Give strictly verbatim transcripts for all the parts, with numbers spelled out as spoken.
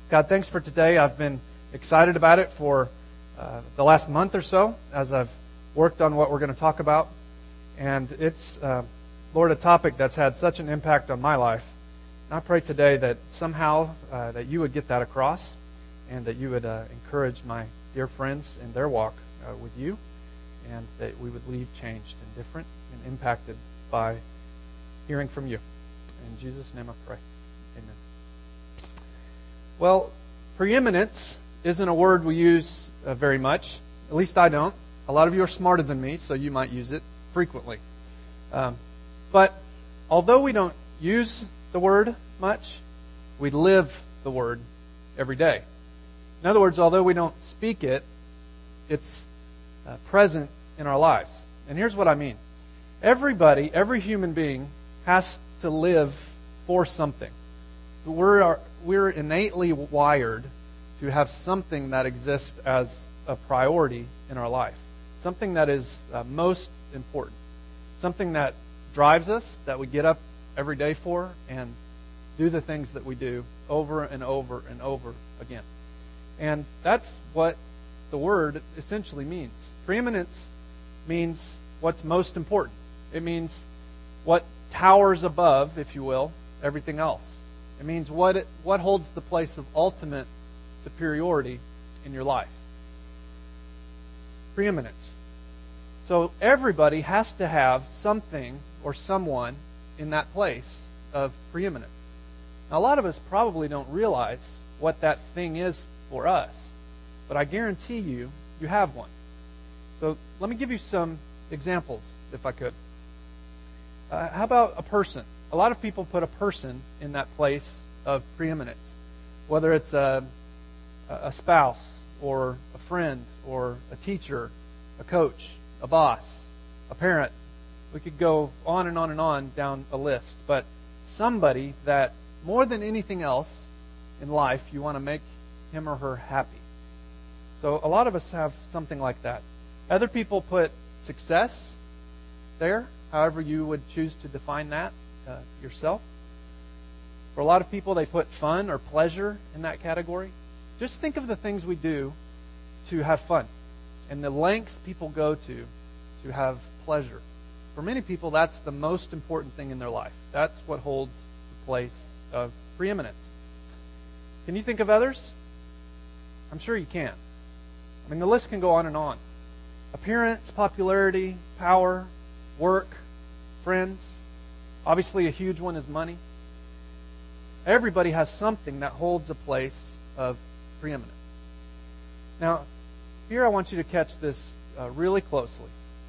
God, thanks for today. I've been excited about it for uh, the last month or so as I've worked on what we're going to talk about. And it's, uh, Lord, a topic that's had such an impact on my life. And I pray today that somehow uh, that you would get that across and that you would uh, encourage my dear friends in their walk uh, with you, and that we would leave changed and different and impacted by hearing from you. In Jesus' name I pray. Amen. Well, preeminence isn't a word we use uh, very much. At least I don't. A lot of you are smarter than me, so you might use it frequently. Um, but although we don't use the word much, we live the word every day. In other words, although we don't speak it, it's uh, present in our lives. And here's what I mean. Everybody, every human being has to live for something. We're, we're innately wired to have something that exists as a priority in our life. Something that is uh, most important. Something that drives us, that we get up every day for and do the things that we do over and over and over again. And that's what the word essentially means. Preeminence means what's most important. It means what towers above, if you will, everything else. It means what it, what holds the place of ultimate superiority in your life. Preeminence. So everybody has to have something or someone in that place of preeminence. Now, a lot of us probably don't realize what that thing is for us, but I guarantee you, you have one. So let me give you some examples, if I could. Uh, how about a person? A lot of people put a person in that place of preeminence, whether it's a, a spouse or a friend or a teacher, a coach, a boss, a parent. We could go on and on and on down a list, but somebody that more than anything else in life, you want to make him or her happy. So a lot of us have something like that. Other people put success there, however you would choose to define that uh, yourself. For a lot of people, they put fun or pleasure in that category. Just think of the things we do to have fun and the lengths people go to to have pleasure. For many people, that's the most important thing in their life. That's what holds the place of preeminence. Can you think of others? I'm sure you can. I mean, the list can go on and on. Appearance, popularity, power, work, friends. Obviously, a huge one is money. Everybody has something that holds a place of preeminence. Now, here I want you to catch this uh, really closely.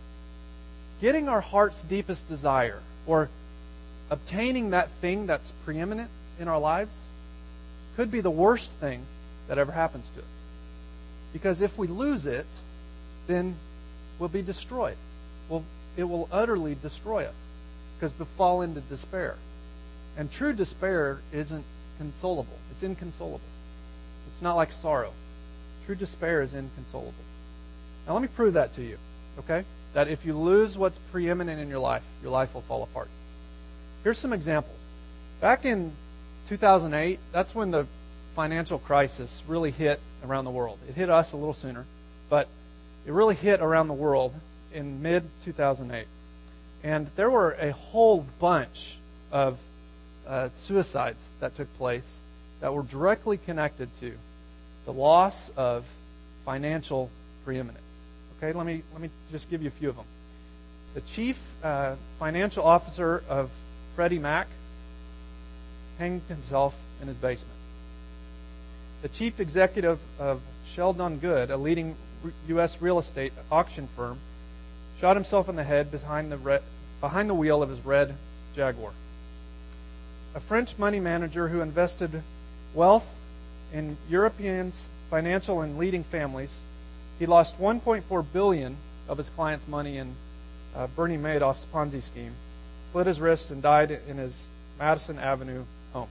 Getting our heart's deepest desire, or obtaining that thing that's preeminent in our lives, could be the worst thing that ever happens to us. Because if we lose it, then we'll be destroyed. Well, it will utterly destroy us, because we'll fall into despair. And true despair isn't consolable. It's inconsolable. It's not like sorrow. True despair is inconsolable. Now let me prove that to you, okay? That if you lose what's preeminent in your life, your life will fall apart. Here's some examples. Back in two thousand eight, that's when the financial crisis really hit around the world. It hit us a little sooner, but it really hit around the world in mid two thousand eight. And there were a whole bunch of uh, suicides that took place that were directly connected to the loss of financial preeminence. Okay, let me let me just give you a few of them. The chief uh, financial officer of Freddie Mac hanged himself in his basement. The chief executive of Sheldon Good, a leading U S real estate auction firm, shot himself in the head behind the red, behind the wheel of his red Jaguar. A French money manager who invested wealth in Europeans' financial and leading families, he lost one point four billion dollars of his clients' money in uh, Bernie Madoff's Ponzi scheme, slit his wrist, and died in his Madison Avenue home.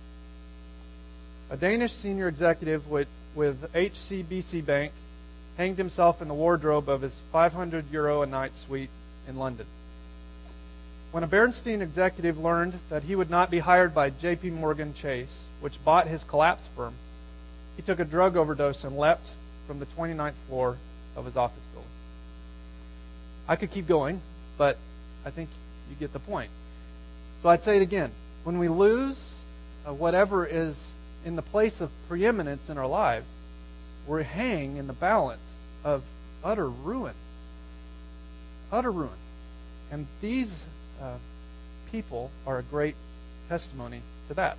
A Danish senior executive with, with H C B C Bank hanged himself in the wardrobe of his five hundred euro a night suite in London. When a Bernstein executive learned that he would not be hired by J P Morgan Chase, which bought his collapse firm, he took a drug overdose and leapt from the twenty-ninth floor of his office building. I could keep going, but I think you get the point. So I'd say it again. When we lose uh, whatever is in the place of preeminence in our lives, we hang in the balance of utter ruin. Utter ruin. And these uh, people are a great testimony to that.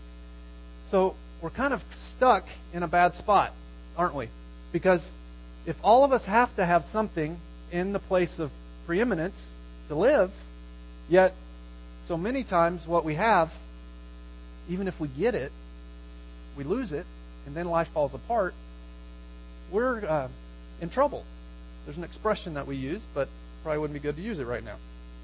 So we're kind of stuck in a bad spot, aren't we? Because if all of us have to have something in the place of preeminence to live, yet so many times what we have, even if we get it, we lose it, and then life falls apart, we're uh, in trouble. There's an expression that we use, but probably wouldn't be good to use it right now.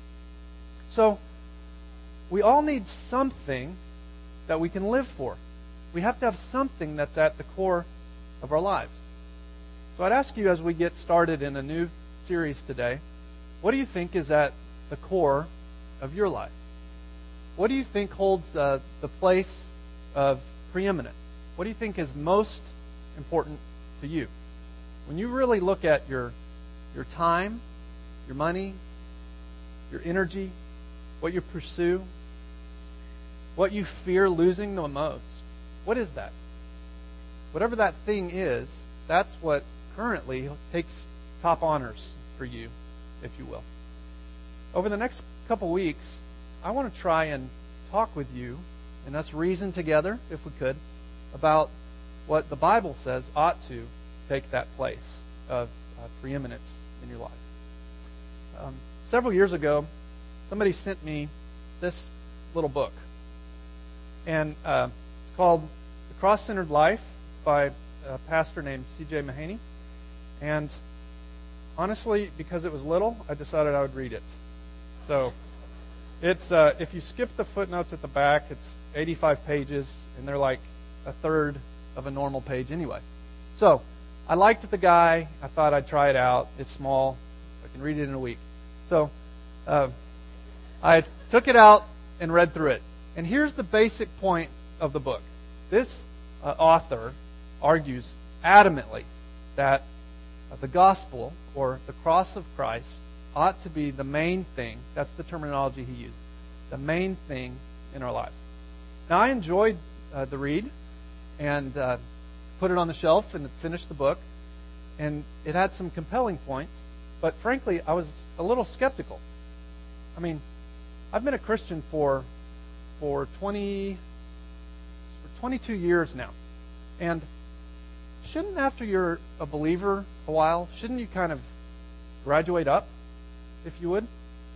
So we all need something that we can live for. We have to have something that's at the core of our lives. So I'd ask you as we get started in a new series today, what do you think is at the core of your life? What do you think holds uh, the place of preeminence? What do you think is most important to you? When you really look at your your time, your money, your energy, what you pursue, what you fear losing the most, what is that? Whatever that thing is, that's what currently takes top honors for you, if you will. Over the next couple weeks, I want to try and talk with you and us reason together, if we could, about what the Bible says ought to take that place of uh, preeminence in your life. Um, several years ago, somebody sent me this little book. And uh, it's called The Cross-Centered Life. It's by a pastor named C J Mahaney. And honestly, because it was little, I decided I would read it. So it's uh, if you skip the footnotes at the back, it's eighty-five pages, and they're like a third of a normal page anyway. So I liked the guy. I thought I'd try it out. It's small. I can read it in a week. So uh, I took it out and read through it. And here's the basic point of the book. This uh, author argues adamantly that uh, the gospel, or the cross of Christ, ought to be the main thing. That's the terminology he used. The main thing in our lives. Now, I enjoyed uh, the read and uh, put it on the shelf and finished the book. And it had some compelling points. But frankly, I was a little skeptical. I mean, I've been a Christian for for twenty, for twenty-two years now. And shouldn't, after you're a believer a while, shouldn't you kind of graduate up, if you would?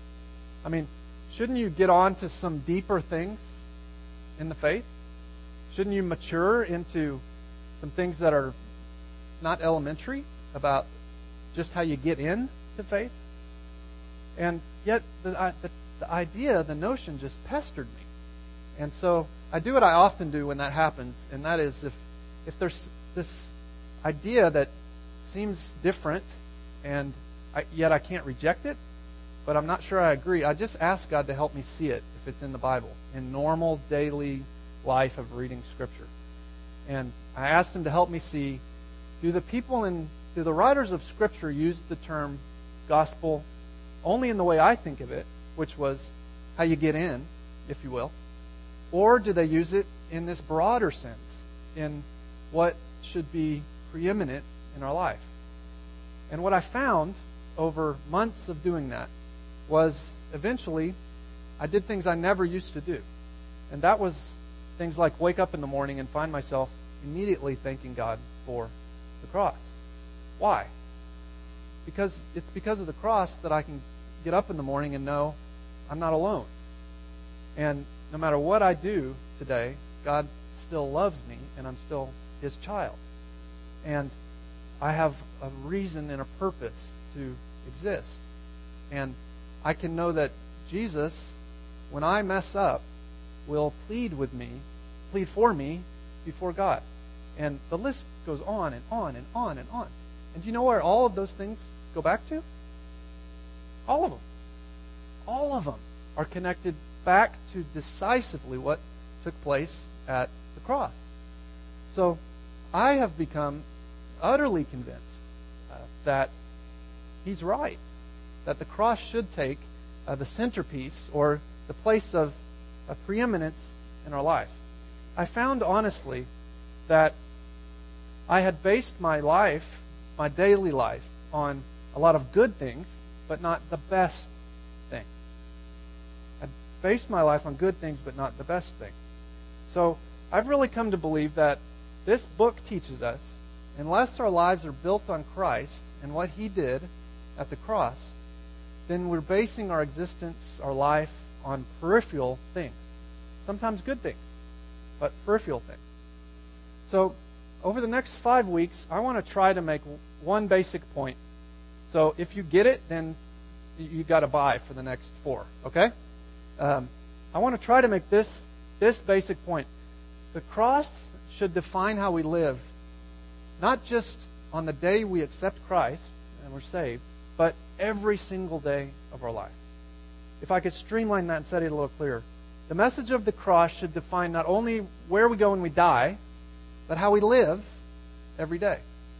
I mean, shouldn't you get on to some deeper things in the faith? Shouldn't you mature into some things that are not elementary about just how you get into faith? And yet, the, the, the idea, the notion just pestered me. And so I do what I often do when that happens, and that is if if there's this idea that seems different, and I, yet I can't reject it, but I'm not sure I agree, I just ask God to help me see it if it's in the Bible, in normal daily life of reading Scripture. And I asked Him to help me see, do the people in, do the writers of Scripture use the term gospel only in the way I think of it, which was how you get in, if you will, or do they use it in this broader sense, in what should be preeminent in our life? And what I found over months of doing that was eventually I did things I never used to do. And that was things like wake up in the morning and find myself immediately thanking God for the cross. Why? Because it's because of the cross that I can get up in the morning and know I'm not alone. And no matter what I do today, God still loves me and I'm still His child. And I have a reason and a purpose to exist. And I can know that Jesus, when I mess up, will plead with me, plead for me before God. And the list goes on and on and on and on. And do you know where all of those things go back to? All of them. All of them are connected back to decisively what took place at the cross. So I have become utterly convinced uh, that he's right, that the cross should take uh, the centerpiece or the place of, of preeminence in our life. I found honestly that I had based my life, my daily life, on a lot of good things, but not the best thing. I based my life on good things, but not the best thing. So I've really come to believe that this book teaches us, unless our lives are built on Christ and what He did at the cross, then we're basing our existence, our life, on peripheral things. Sometimes good things, but peripheral things. So over the next five weeks, I want to try to make one basic point. So if you get it, then you got to buy for the next four, okay? Um, I want to try to make this this basic point. The cross should define how we live, not just on the day we accept Christ and we're saved, but every single day of our life. If I could streamline that and set it a little clearer. The message of the cross should define not only where we go when we die, but how we live every day.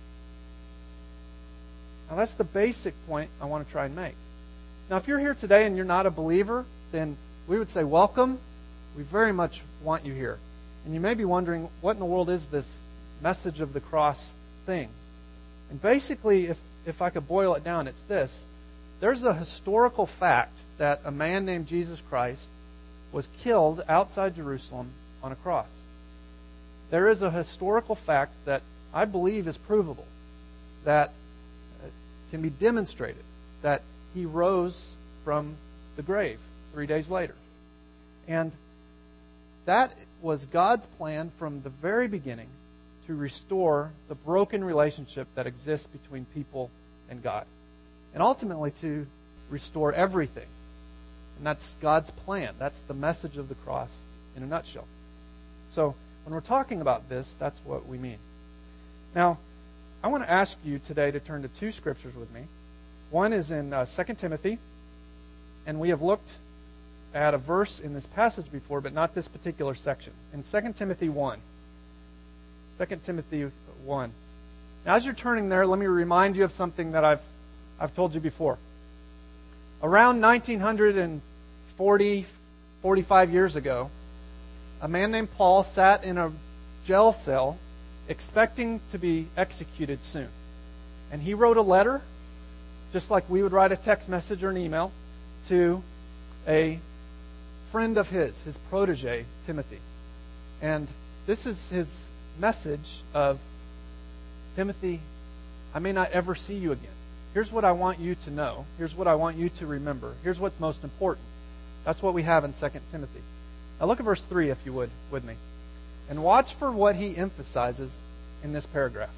Now that's the basic point I want to try and make. Now if you're here today and you're not a believer, then we would say welcome. We very much want you here. And you may be wondering, what in the world is this message of the cross thing? And basically, if, if I could boil it down, it's this. There's a historical fact that a man named Jesus Christ was killed outside Jerusalem on a cross. There is a historical fact that I believe is provable, that can be demonstrated, that He rose from the grave three days later. And that was God's plan from the very beginning to restore the broken relationship that exists between people and God. And ultimately to restore everything. And that's God's plan. That's the message of the cross in a nutshell. So when we're talking about this, that's what we mean. Now, I want to ask you today to turn to two scriptures with me. One is in uh, Second Timothy, and we have looked at a verse in this passage before, but not this particular section. In Second Timothy one. Second Timothy one. Now, as you're turning there, let me remind you of something that I've I've told you before. Around nineteen forty, forty-five years ago, a man named Paul sat in a jail cell expecting to be executed soon. And he wrote a letter, just like we would write a text message or an email, to a friend of his, his protege, Timothy. And this is his message of, Timothy, I may not ever see you again. Here's what I want you to know. Here's what I want you to remember. Here's what's most important. That's what we have in Second Timothy. Now look at verse three, if you would, with me. And watch for what he emphasizes in this paragraph.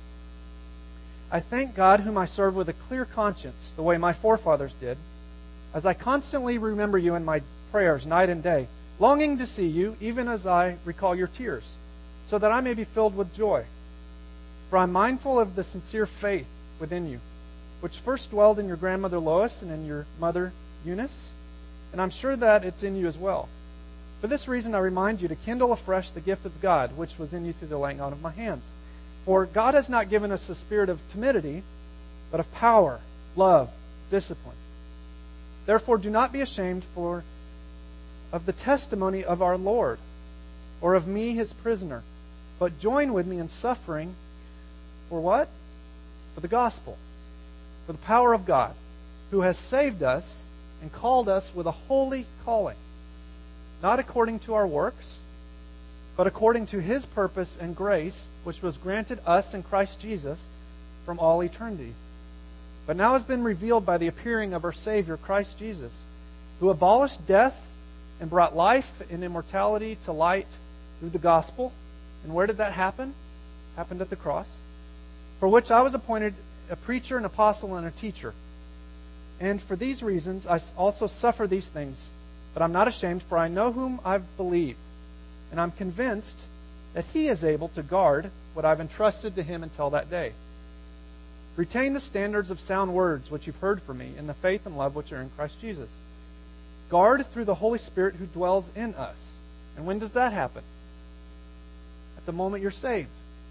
I thank God whom I serve with a clear conscience, the way my forefathers did, as I constantly remember you in my prayers night and day, longing to see you, even as I recall your tears, so that I may be filled with joy. For I'm mindful of the sincere faith within you, which first dwelled in your grandmother Lois and in your mother Eunice, and I'm sure that it's in you as well. For this reason I remind you to kindle afresh the gift of God, which was in you through the laying on of my hands. For God has not given us a spirit of timidity, but of power, love, discipline. Therefore do not be ashamed for of the testimony of our Lord, or of me his prisoner, but join with me in suffering for what? For the gospel, for the power of God, who has saved us and called us with a holy calling, not according to our works, but according to his purpose and grace, which was granted us in Christ Jesus from all eternity, but now has been revealed by the appearing of our Savior, Christ Jesus, who abolished death and brought life and immortality to light through the gospel. And where did that happen? It happened at the cross. For which I was appointed a preacher, an apostle, and a teacher. And for these reasons I also suffer these things. But I'm not ashamed, for I know whom I've believed. And I'm convinced that he is able to guard what I've entrusted to him until that day. Retain the standards of sound words which you've heard from me in the faith and love which are in Christ Jesus. Guard through the Holy Spirit who dwells in us. And when does that happen? At the moment you're saved.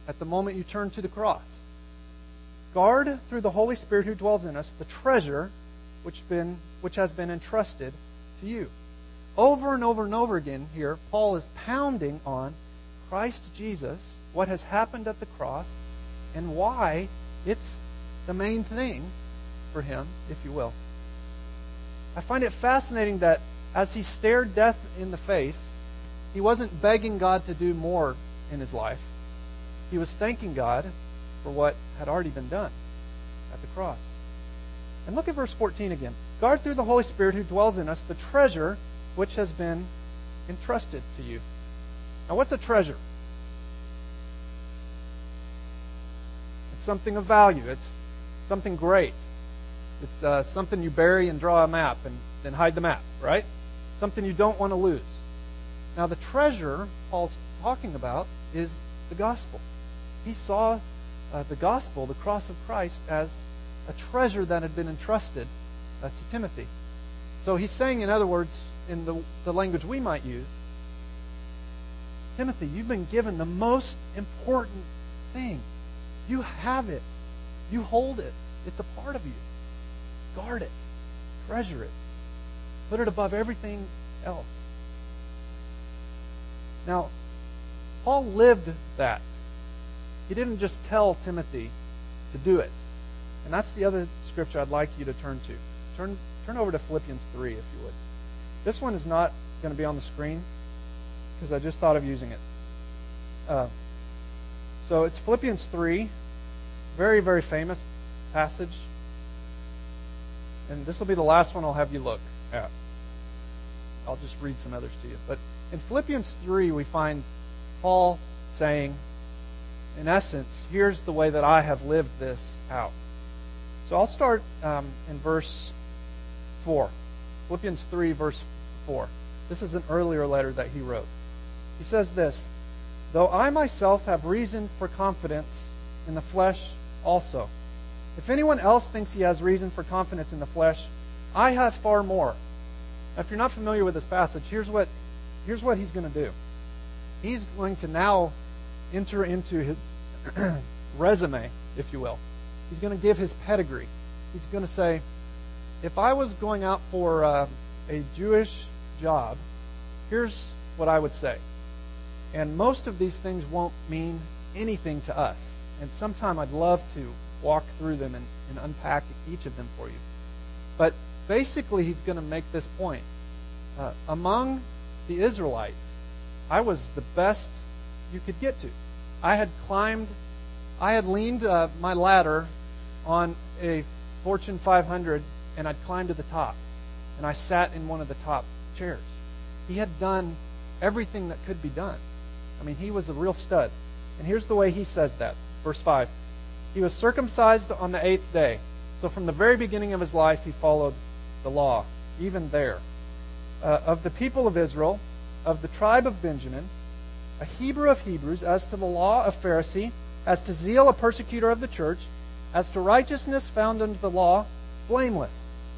at the moment you turn to the cross. Guard through the Holy Spirit who dwells in us the treasure which been which has been entrusted to you. Over and over and over again here, Paul is pounding on Christ Jesus, what has happened at the cross, and why it's the main thing for him, if you will. I find it fascinating that as he stared death in the face, he wasn't begging God to do more in his life. He was thanking God for what had already been done at the cross. And look at verse fourteen again. Guard through the Holy Spirit who dwells in us the treasure which has been entrusted to you. Now, what's a treasure? It's something of value. It's something great. It's uh, something you bury and draw a map and then hide the map, right? Something you don't want to lose. Now, the treasure Paul's talking about is the gospel. He saw uh, the gospel, the cross of Christ, as a treasure that had been entrusted uh, to Timothy. So he's saying, in other words, in the, the language we might use, Timothy, you've been given the most important thing. You have it. You hold it. It's a part of you. Guard it. Treasure it. Put it above everything else. Now, Paul lived that. He didn't just tell Timothy to do it. And that's the other scripture I'd like you to turn to. Turn, turn over to Philippians three, if you would. This one is not going to be on the screen because I just thought of using it. Uh, so it's Philippians three. Very, very famous passage. And this will be the last one I'll have you look at. I'll just read some others to you. But in Philippians three, we find Paul saying, in essence, here's the way that I have lived this out. So I'll start um, in verse four. Philippians three, verse four. This is an earlier letter that he wrote. He says this, though I myself have reason for confidence in the flesh also. If anyone else thinks he has reason for confidence in the flesh, I have far more. Now, if you're not familiar with this passage, here's what, here's what he's going to do. He's going to now enter into his resume, if you will. He's going to give his pedigree. He's going to say, if I was going out for uh, a Jewish job, here's what I would say. And most of these things won't mean anything to us. And sometime I'd love to walk through them and, and unpack each of them for you. But basically, he's going to make this point. Uh, among the Israelites, I was the best you could get to. I had climbed, I had leaned uh, my ladder on a Fortune five hundred, and I'd climbed to the top. And I sat in one of the top chairs. He had done everything that could be done. I mean, he was a real stud. And here's the way he says that. Verse five. He was circumcised on the eighth day. So from the very beginning of his life, he followed the law, even there. Uh, of the people of Israel, of the tribe of Benjamin, a Hebrew of Hebrews, as to the law of Pharisee, as to zeal a persecutor of the church, as to righteousness found under the law, blameless.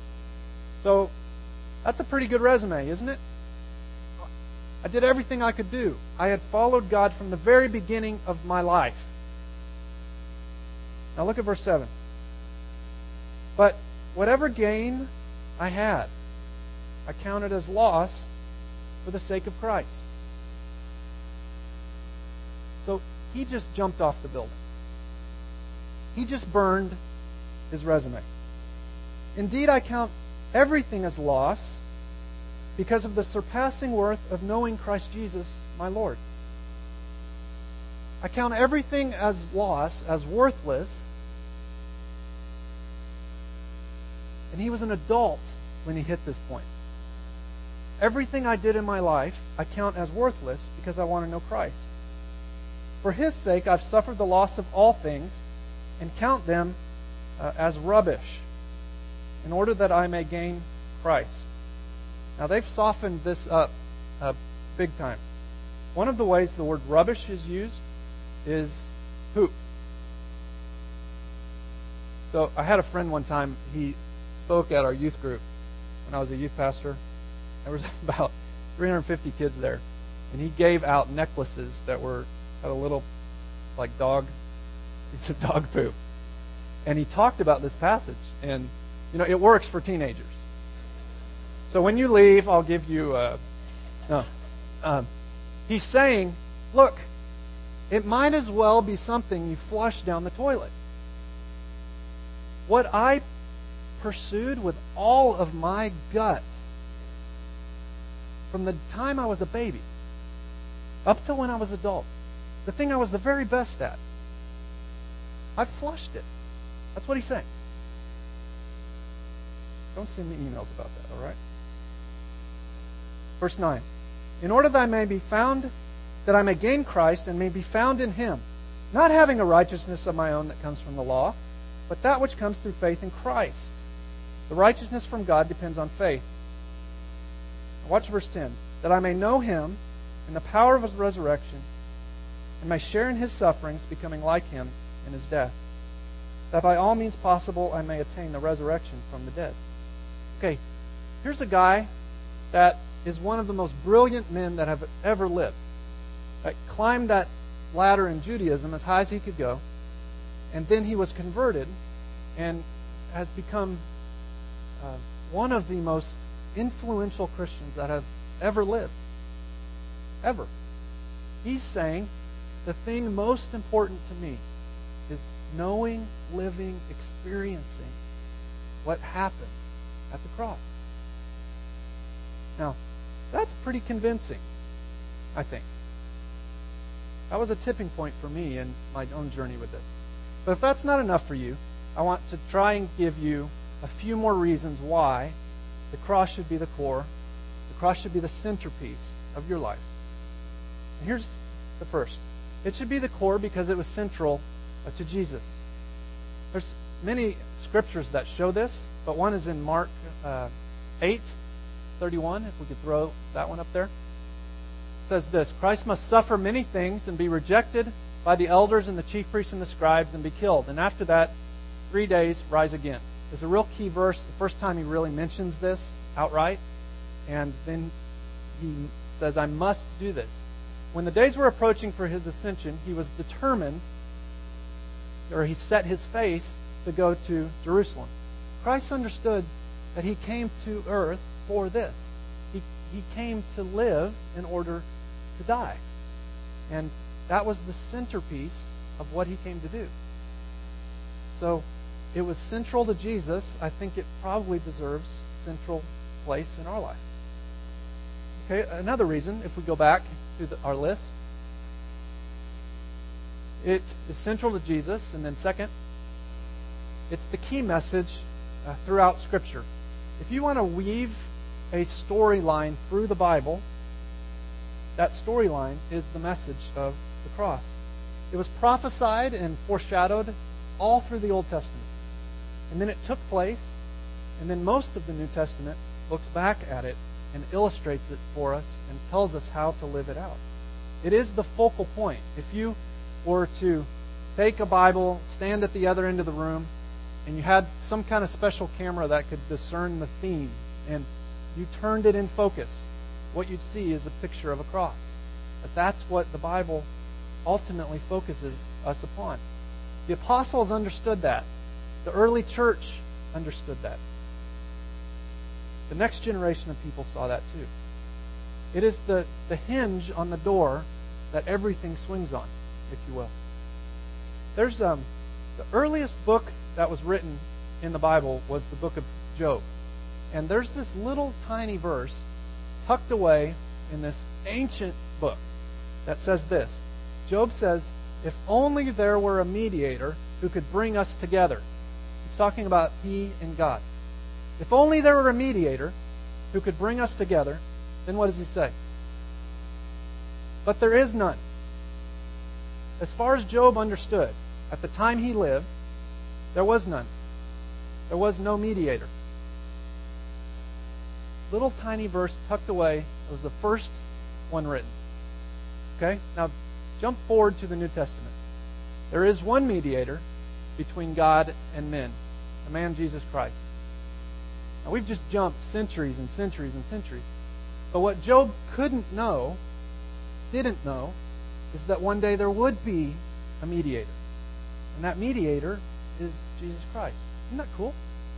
So that's a pretty good resume, isn't it? I did everything I could do. I had followed God from the very beginning of my life. Now look at verse seven. But whatever gain I had, I counted as loss for the sake of Christ. So he just jumped off the building. He just burned his resume. Indeed, I count everything as loss because of the surpassing worth of knowing Christ Jesus, my Lord. I count everything as loss, as worthless. And he was an adult when he hit this point. Everything I did in my life, I count as worthless because I want to know Christ. For his sake, I've suffered the loss of all things and count them uh, as rubbish in order that I may gain Christ. Now, they've softened this up uh, big time. One of the ways the word rubbish is used is poop. So I had a friend one time, he spoke at our youth group when I was a youth pastor. There was about three hundred fifty kids there. And he gave out necklaces that were had a little like dog, piece of dog poop. And he talked about this passage. And, you know, it works for teenagers. So when you leave, I'll give you a... No. Um, he's saying, look, it might as well be something you flush down the toilet. What I pursued with all of my guts from the time I was a baby up to when I was adult, the thing I was the very best at, I flushed it. That's what he's saying. Don't send me emails about that, all right? Verse nine. In order that I may be found, that I may gain Christ and may be found in him, not having a righteousness of my own that comes from the law, but that which comes through faith in Christ. The righteousness from God depends on faith. Watch verse ten. That I may know him in the power of his resurrection and may share in his sufferings, becoming like him in his death, that by all means possible I may attain the resurrection from the dead. Okay, here's a guy that is one of the most brilliant men that have ever lived. Right? Climbed that ladder in Judaism as high as he could go, and then he was converted and has become uh, one of the most influential Christians that have ever lived. Ever. He's saying the thing most important to me is knowing, living, experiencing what happened at the cross. Now, that's pretty convincing, I think. That was a tipping point for me in my own journey with this. But if that's not enough for you, I want to try and give you a few more reasons why the cross should be the core, the cross should be the centerpiece of your life. And here's the first. It should be the core because it was central to Jesus. There's many scriptures that show this, but one is in Mark uh, eight thirty-one, if we could throw that one up there. It says this, Christ must suffer many things and be rejected by the elders and the chief priests and the scribes and be killed. And after that, three days, rise again. It's a real key verse. The first time he really mentions this outright. And then he says, I must do this. When the days were approaching for his ascension, he was determined, or he set his face to go to Jerusalem. Christ understood that he came to earth for this. He, he came to live in order to die. And that was the centerpiece of what he came to do. So it was central to Jesus. I think it probably deserves central place in our life. Okay, another reason, if we go back to the, our list, it is central to Jesus. And then second, it's the key message uh, throughout Scripture. If you want to weave a storyline through the Bible, that storyline is the message of the cross. It was prophesied and foreshadowed all through the Old Testament. And then it took place, and then most of the New Testament looks back at it and illustrates it for us and tells us how to live it out. It is the focal point. If you were to take a Bible, stand at the other end of the room, and you had some kind of special camera that could discern the theme, and you turned it in focus, what you'd see is a picture of a cross. But that's what the Bible ultimately focuses us upon. The apostles understood that. The early church understood that. The next generation of people saw that too. It is the, the hinge on the door that everything swings on, if you will. There's um, the earliest book that was written in the Bible was the book of Job. And there's this little tiny verse tucked away in this ancient book that says this. Job says, if only there were a mediator who could bring us together. He's talking about he and God. If only there were a mediator who could bring us together, then what does he say? But there is none. As far as Job understood, at the time he lived, there was none. There was no mediator. Little tiny verse tucked away. It was the first one written. Okay? Now, jump forward to the New Testament. There is one mediator between God and men, the man Jesus Christ. Now, we've just jumped centuries and centuries and centuries. But what Job couldn't know, didn't know, is that one day there would be a mediator. And that mediator is Jesus Christ. Isn't that cool?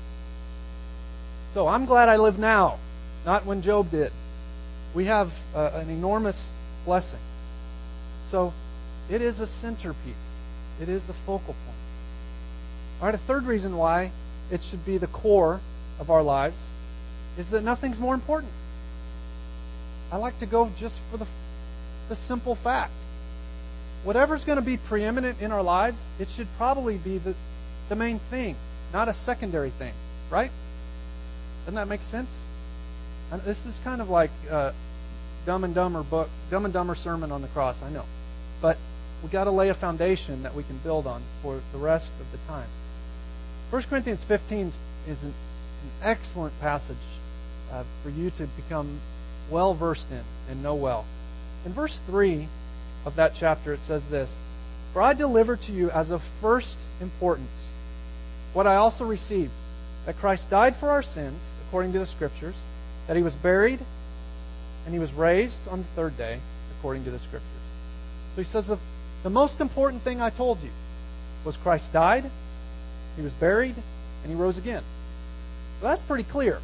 So I'm glad I live now, not when Job did. We have uh, an enormous blessing. So it is a centerpiece. It is the focal point. All right, a third reason why it should be the core of our lives is that nothing's more important. I like to go just for the, the simple fact. Whatever's going to be preeminent in our lives, it should probably be the, the main thing, not a secondary thing, right? Doesn't that make sense? And this is kind of like uh, Dumb and Dumber book, Dumb and Dumber sermon on the cross, I know. But we've got to lay a foundation that we can build on for the rest of the time. First Corinthians fifteen is an, an excellent passage uh, for you to become well versed in and know well. In verse three of that chapter, it says this: "For I delivered to you as of first importance what I also received, that Christ died for our sins, according to the Scriptures, that he was buried, and he was raised on the third day, according to the Scriptures." So he says the, the most important thing I told you was Christ died, he was buried, and he rose again. So that's pretty clear.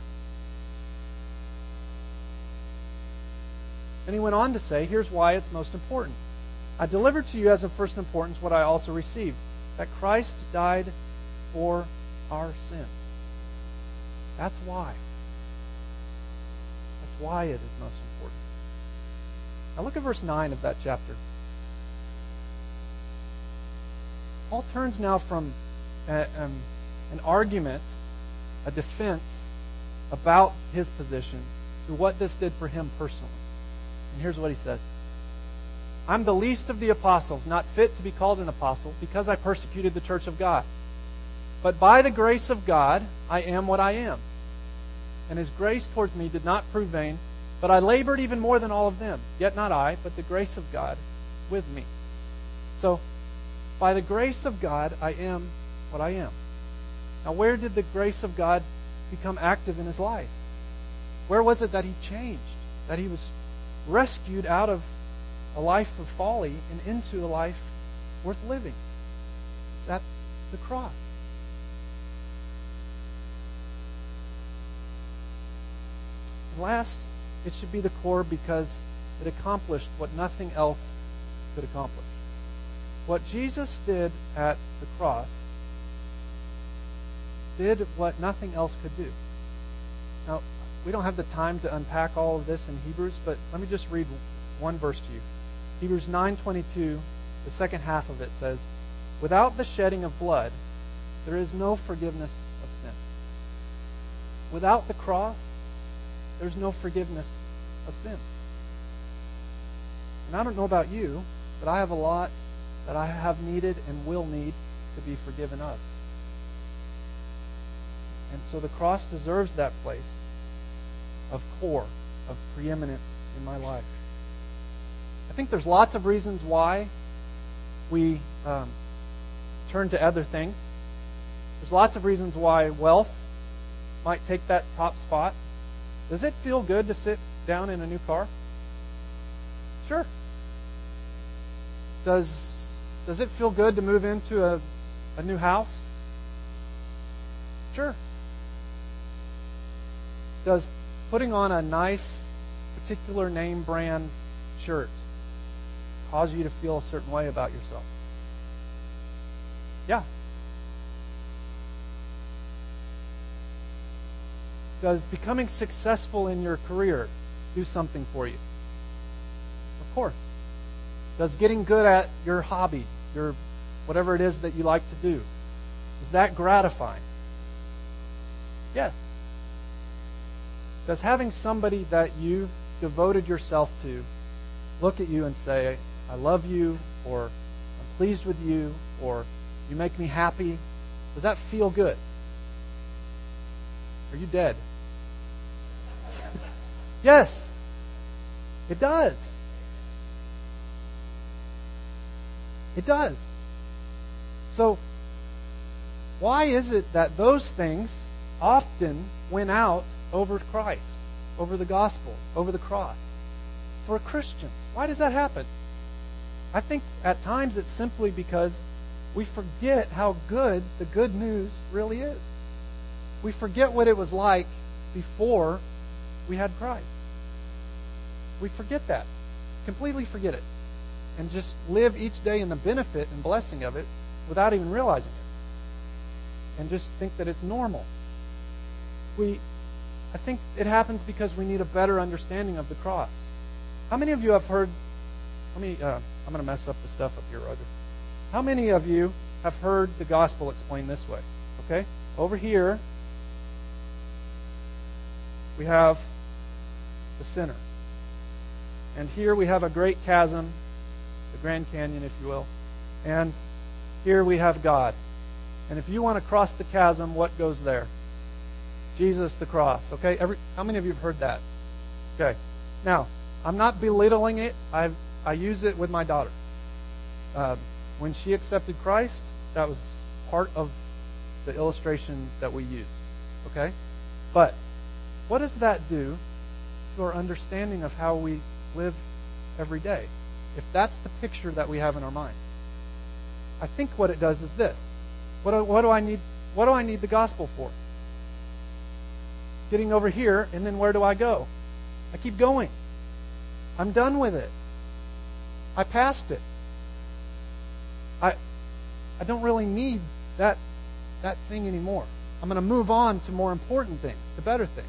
And he went on to say, here's why it's most important. "I delivered to you as of first importance what I also received, that Christ died for our sin." That's why. That's why it is most important. Now look at verse nine of that chapter. Paul turns now from a, um, an argument, a defense about his position, to what this did for him personally. And here's what he says: "I'm the least of the apostles, not fit to be called an apostle, because I persecuted the church of God. But by the grace of God, I am what I am. And his grace towards me did not prove vain, but I labored even more than all of them. Yet not I, but the grace of God with me." So, by the grace of God, I am what I am. Now, where did the grace of God become active in his life? Where was it that he changed? That he was rescued out of a life of folly and into a life worth living? It's at the cross. And last, it should be the core because it accomplished what nothing else could accomplish. What Jesus did at the cross did what nothing else could do. Now, we don't have the time to unpack all of this in Hebrews, but let me just read one verse to you. Hebrews nine twenty-two, the second half of it says, "Without the shedding of blood, there is no forgiveness of sin." Without the cross, there's no forgiveness of sin. And I don't know about you, but I have a lot that I have needed and will need to be forgiven of. And so the cross deserves that place of core, of preeminence in my life. I think there's lots of reasons why we um, turn to other things. There's lots of reasons why wealth might take that top spot. Does it feel good to sit down in a new car? Sure. Does Does it feel good to move into a, a new house? Sure. Does putting on a nice particular name brand shirt cause you to feel a certain way about yourself? Yeah. Does becoming successful in your career do something for you? Of course. Does getting good at your hobby, your whatever it is that you like to do, is that gratifying? Yes. Does having somebody that you've devoted yourself to look at you and say, "I love you," or "I'm pleased with you," or "You make me happy," does that feel good? Are you dead? Yes, it does. It does. So, why is it that those things often win out over Christ, over the gospel, over the cross? For Christians, why does that happen? I think at times it's simply because we forget how good the good news really is. We forget what it was like before we had Christ. We forget that. Completely forget it. And just live each day in the benefit and blessing of it without even realizing it. And just think that it's normal. We, I think it happens because we need a better understanding of the cross. How many of you have heard, let me, uh, I'm going to mess up the stuff up here, Roger. How many of you have heard the gospel explained this way? Okay? Over here, we have the sinner. And here we have a great chasm, the Grand Canyon, if you will. And here we have God. And if you want to cross the chasm, what goes there? Jesus, the cross. Okay? Every, how many of you have heard that? Okay. Now, I'm not belittling it. I I use it with my daughter. Uh, when she accepted Christ, that was part of the illustration that we used. Okay? But what does that do to our understanding of how we live every day? If that's the picture that we have in our mind. I think what it does is this. What do, what do I need what do I need the gospel for? Getting over here, and then where do I go? I keep going. I'm done with it. I passed it. I I don't really need that that thing anymore. I'm going to move on to more important things, to better things.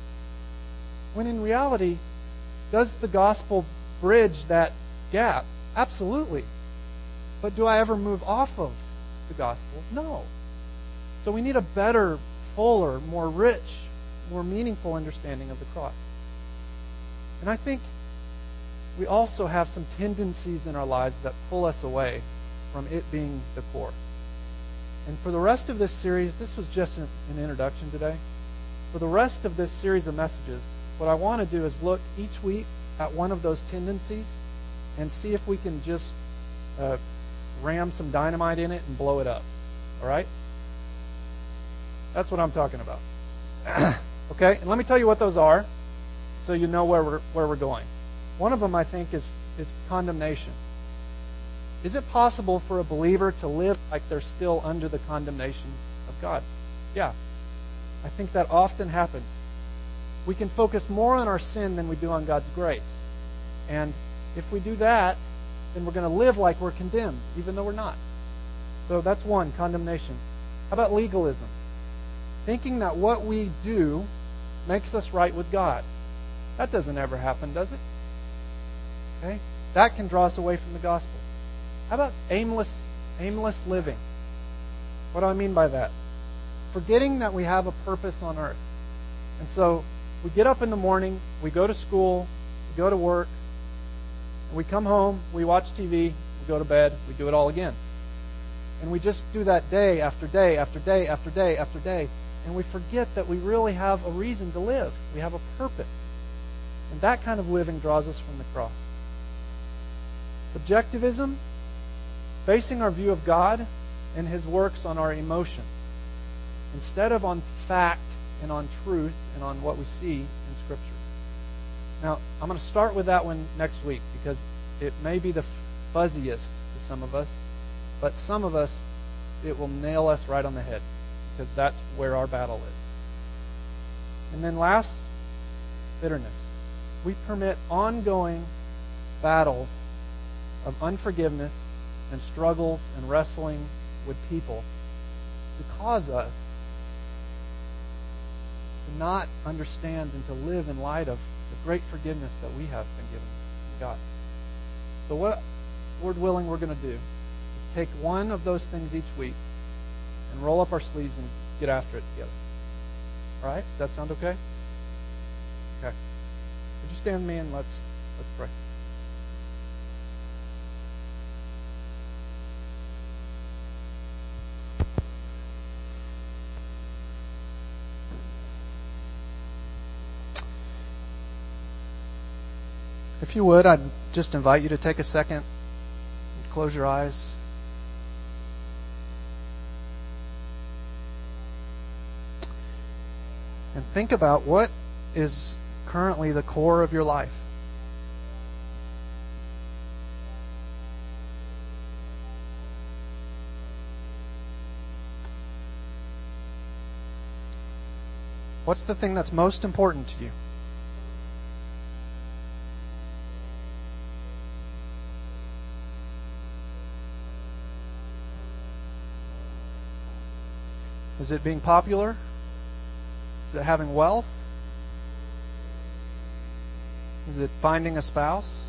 When in reality, does the gospel bridge that gap? Absolutely. But do I ever move off of the gospel? No. So we need a better, fuller, more rich, more meaningful understanding of the cross. And I think we also have some tendencies in our lives that pull us away from it being the core. And for the rest of this series, this was just an, an introduction today. For the rest of this series of messages, what I want to do is look each week at one of those tendencies and see if we can just uh, ram some dynamite in it and blow it up. All right? That's what I'm talking about. Okay? And let me tell you what those are so you know where we're, where we're going. One of them, I think, is, is condemnation. Is it possible for a believer to live like they're still under the condemnation of God? Yeah. I think that often happens. We can focus more on our sin than we do on God's grace. And if we do that, then we're going to live like we're condemned, even though we're not. So that's one, condemnation. How about legalism? Thinking that what we do makes us right with God. That doesn't ever happen, does it? Okay? That can draw us away from the gospel. How about aimless, aimless living? What do I mean by that? Forgetting that we have a purpose on earth. And so we get up in the morning, we go to school, we go to work, and we come home, we watch T V, we go to bed, we do it all again. And we just do that day after day after day after day after day. And we forget that we really have a reason to live. We have a purpose. And that kind of living draws us from the cross. Subjectivism, basing our view of God and His works on our emotions, instead of on fact and on truth and on what we see in Scripture. Now, I'm going to start with that one next week because it may be the fuzziest to some of us, but some of us, it will nail us right on the head because that's where our battle is. And then last, bitterness. We permit ongoing battles of unforgiveness and struggles and wrestling with people to cause us to not understand and to live in light of the great forgiveness that we have been given from God. So what, Lord willing, we're going to do is take one of those things each week and roll up our sleeves and get after it together. All right? Does that sound okay? Okay. Would you stand with me and let's let's pray. If you would, I'd just invite you to take a second, close your eyes. And think about what is currently the core of your life. What's the thing that's most important to you? Is it being popular? Is it having wealth? Is it finding a spouse?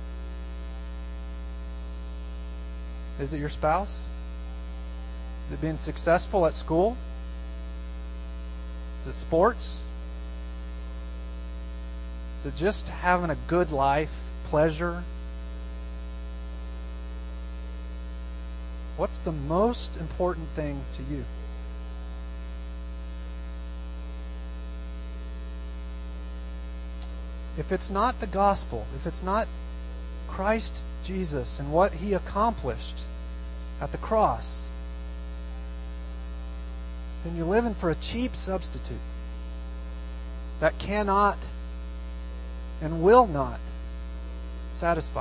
Is it your spouse? Is it being successful at school? Is it sports? Is it just having a good life, pleasure? What's the most important thing to you? If it's not the gospel, if it's not Christ Jesus and what He accomplished at the cross, then you're living for a cheap substitute that cannot and will not satisfy.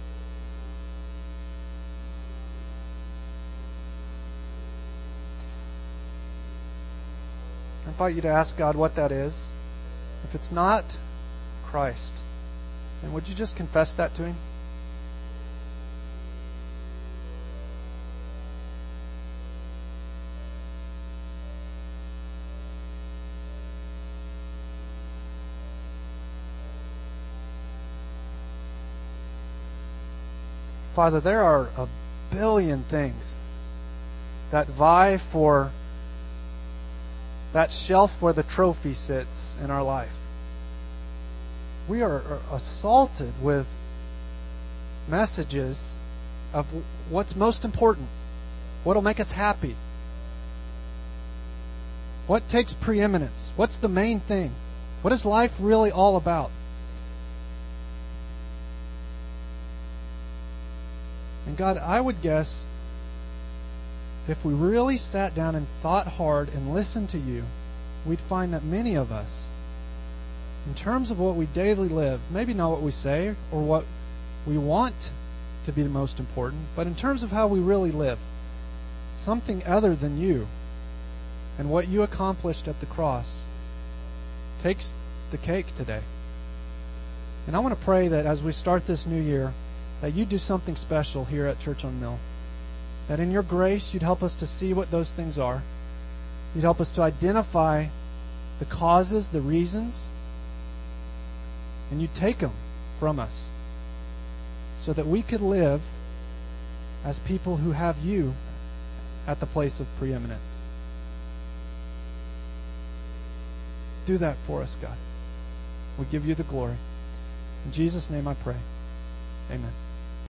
I invite you to ask God what that is. If it's not Christ, then would you just confess that to Him? Father, there are a billion things that vie for that shelf where the trophy sits in our life. We are assaulted with messages of what's most important, what'll make us happy, what takes preeminence, what's the main thing, what is life really all about? And God, I would guess if we really sat down and thought hard and listened to You, we'd find that many of us, in terms of what we daily live, maybe not what we say or what we want to be the most important, but in terms of how we really live, something other than You and what You accomplished at the cross takes the cake today. And I want to pray that as we start this new year, that You do something special here at Church on Mill. That in Your grace, You'd help us to see what those things are. You'd help us to identify the causes, the reasons, and You take them from us so that we could live as people who have You at the place of preeminence. Do that for us, God. We give You the glory. In Jesus' name I pray. Amen.